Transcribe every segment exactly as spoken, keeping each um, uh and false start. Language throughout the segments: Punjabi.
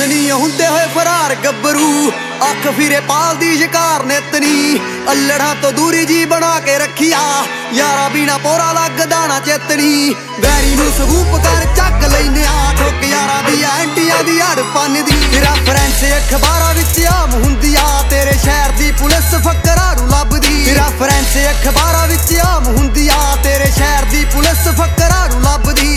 ਨਹੀਂ ਹੁੰਦੇ ਹੋਏ ਫਰਾਰ ਗੱਭਰੂ, ਅੱਖ ਫਿਰੇ ਪਾਲਦੀ ਸ਼ਿਕਾਰ ਨਿਤਨੀ। ਅਲੜਾਂ ਤੋਂ ਦੂਰੀ ਜੀ ਬਣਾ ਕੇ ਰੱਖਿਆ, ਯਾਰਾ ਬਿਨਾ ਪੋਰਾ ਲੱਗਦਾ ਨਾ ਚੇਤਨੀ। ਵੈਰੀ ਨੂੰ ਸਬੂਪ ਕਰ ਚੱਕ ਲੈਨੇ ਆ, ਠੋਕ ਯਾਰਾਂ ਦੀ ਐਂਟੀਆਂ ਦੀ ਹੜ ਪੰਨ ਦੀ। ਰੈਫਰੈਂਸ ਅਖਬਾਰਾਂ ਵਿੱਚ ਆਮ ਹੁੰਦੀ ਆ, ਤੇਰੇ ਸ਼ਹਿਰ ਦੀ ਪੁਲਿਸ ਫੱਕਰਾਂ ਨੂੰ ਲੱਭਦੀ। ਰੈਫਰੈਂਸ ਅਖਬਾਰਾਂ ਵਿੱਚ ਆਮ ਹੁੰਦੀ ਆ, ਤੇਰੇ ਸ਼ਹਿਰ ਦੀ ਪੁਲਿਸ ਫੱਕਰਾਂ ਨੂੰ ਲੱਭਦੀ।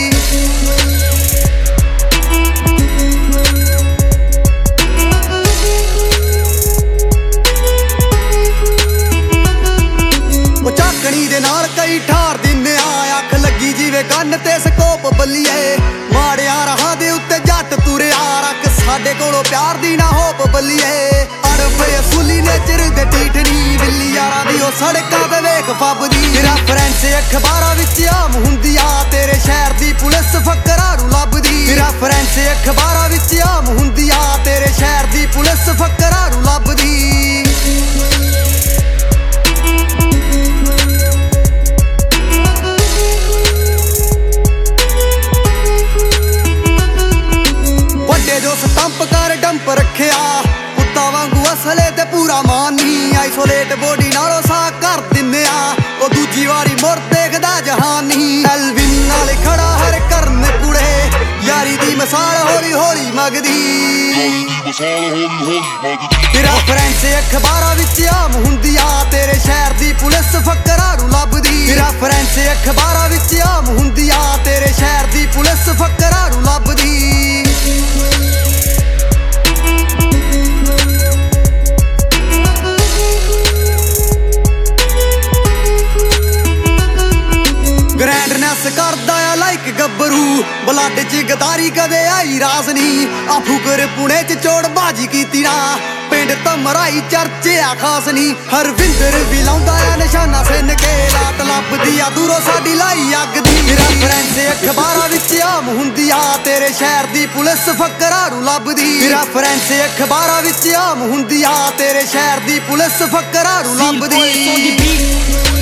ਦੇ ਨਾਲ ਕਈ ਠਾਰ ਦਿੰਨੇ ਆ, ਅੱਖ ਲੱਗੀ ਜਿਵੇਂ ਕੰਨ ਤੇ ਸਕੋਪ ਬੱਲੀਏ। ਮਾੜਿਆ ਰਾਹਾਂ ਦੇ ਉੱਤੇ ਜੱਟ ਤੁਰਿਆ, ਰੱਖ ਸਾਡੇ ਕੋਲੋਂ ਪਿਆਰ ਦੀ ਨਾ ਹੋਪ ਬੱਲੀਏ। ਅੜਫੇ ਅਸੂਲੀ ਨੇਚਰ ਦੇ ਟੀਟਣੀ, ਬਿੱਲੀ ਯਾਰਾਂ ਦੀ ਉਹ ਸੜਕਾਂ ਤੇ ਵੇਖ ਫੱਬਦੀ। ਰੈਫਰੈਂਸ ਅਖਬਾਰਾਂ ਵਿੱਚ ਆਮ ਹੁੰਦੀ ਆ, ਤੇਰੇ ਸ਼ਹਿਰ ਦੀ ਪੁਲਿਸ ਫੱਕਰਾਂ ਨੂੰ ਲੱਭਦੀ। ਰੈਫਰੈਂਸ ਅਖਬਾਰਾਂ ਵਿੱਚ ਆਮ ਹੁੰਦੀ ਆ, ਤੇਰੇ ਸ਼ਹਿਰ ਦੀ ਪੁਲਿਸ ਫੱਕਰਾਂ ਨੂੰ ਲੱਭਦੀ। ਜੋ ਸਟੰਪ ਕਰ ਡੰਪ ਰੱਖਿਆ, ਕੁੱਤਾ ਵਾਂਗੂ ਅਸਲੇ ਤੇ ਪੂਰਾ ਮਾਨੀ। ਆਈਸੋਲੇਟ ਬੋਡੀ ਨਾਲੋਂ ਸਾਹ ਕਰ ਦਿੰਨੇ ਆ, ਉਹ ਦੂਜੀ ਵਾਰੀ ਮੁੜ ਦੇਖਦਾ ਜਹਾਨੀ। ਐਲਵਿਨ ਨਾਲ ਖੜਾ ਹਰ ਕਰਨ ਕੁੜੇ, ਯਾਰੀ ਦੀ ਮਿਸਾਲ ਹੌਲੀ ਹੌਲੀ ਮੰਗਦੀ। ਰੈਫਰੈਂਸ ਅਖਬਾਰਾਂ ਵਿੱਚ ਆਮ ਹੁੰਦੀ ਆ, ਤੇਰੇ ਸ਼ਹਿਰ ਦੀ ਪੁਲਿਸ ਫੱਕਰਾਂ ਨੂੰ ਲੱਭਦੀ। ਰੈਫਰੈਂਸ ਅਖਬਾਰਾਂ ਵਿੱਚ ਆਮ ਹੁੰਦੀ ਆ, ਤੇਰੇ ਸ਼ਹਿਰ ਦੀ ਪੁਲਿਸ ਫੱਕਰਾਂ ਨੂੰ ਲੱਭਦੀ। ਗ੍ਰੈਂਡਨੈਸ ਕਰਦਾ ਆ ਲਾਈਕ ਗੱਭਰੂ, ਬਲੱਡ ਚ ਗਦਾਰੀ ਕਦੇ ਆਈ ਰਾਸ ਨੀ। ਆ ਫੁਕਰ ਪੁਣੇ ਚ ਚੋੜ ਬਾਜੀ ਕੀਤੀ ਨਾ, ਪਿੰਡ ਧਮਰਾਈ ਚਰਚੇ ਆ ਖਾਸ ਨੀ। ਹਰਵਿੰਦਰ ਵੀ ਲਾਉਂਦਾ ਆ ਨਿਸ਼ਾਨਾ ਸਿੰਨ ਕੇ, ਰਾਤ ਲੱਭਦੀ ਆ ਦੂਰੋਂ ਸਾਡੀ ਲਾਈ ਅੱਗ ਦੀ। ਰੈਫਰੈਂਸ ਅਖਬਾਰਾਂ ਵਿੱਚ ਆਮ ਹੁੰਦੀ ਆ, ਤੇਰੇ ਸ਼ਹਿਰ ਦੀ ਪੁਲਿਸ ਫੱਕਰਾਂ ਨੂੰ ਲੱਭਦੀ। ਰੈਫਰੈਂਸ ਅਖਬਾਰਾਂ ਵਿੱਚ ਆਮ ਹੁੰਦੀ ਆ, ਤੇਰੇ ਸ਼ਹਿਰ ਦੀ ਪੁਲਿਸ ਫੱਕਰਾਂ ਨੂੰ ਲੱਭਦੀ।